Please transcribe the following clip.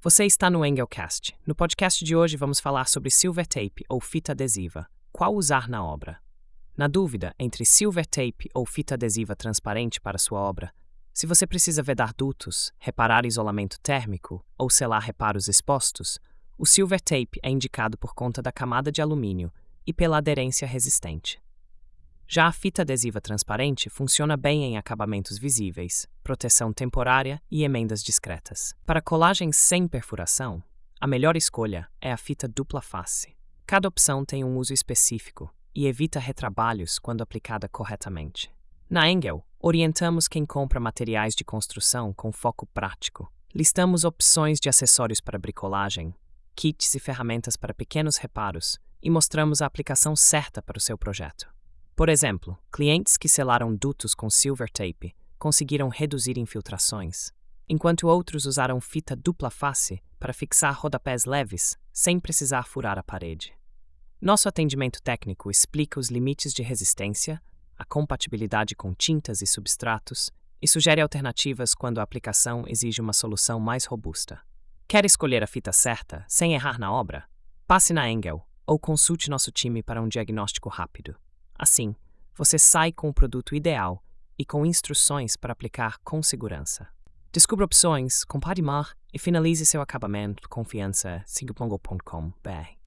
Você está no Engelcast. No podcast de hoje vamos falar sobre silver tape ou fita adesiva. Qual usar na obra? Na dúvida entre silver tape ou fita adesiva transparente para sua obra, se você precisa vedar dutos, reparar isolamento térmico ou selar reparos expostos, o silver tape é indicado por conta da camada de alumínio e pela aderência resistente. Já a fita adesiva transparente funciona bem em acabamentos visíveis, proteção temporária e emendas discretas. Para colagem sem perfuração, a melhor escolha é a fita dupla face. Cada opção tem um uso específico e evita retrabalhos quando aplicada corretamente. Na Engel, orientamos quem compra materiais de construção com foco prático. Listamos opções de acessórios para bricolagem, kits e ferramentas para pequenos reparos e mostramos a aplicação certa para o seu projeto. Por exemplo, clientes que selaram dutos com silver tape conseguiram reduzir infiltrações, enquanto outros usaram fita dupla face para fixar rodapés leves sem precisar furar a parede. Nosso atendimento técnico explica os limites de resistência, a compatibilidade com tintas e substratos e sugere alternativas quando a aplicação exige uma solução mais robusta. Quer escolher a fita certa sem errar na obra? Passe na Engel ou consulte nosso time para um diagnóstico rápido. Assim, você sai com o produto ideal e com instruções para aplicar com segurança. Descubra opções, compare mais e finalize seu acabamento com confiança. Singapongo.com.br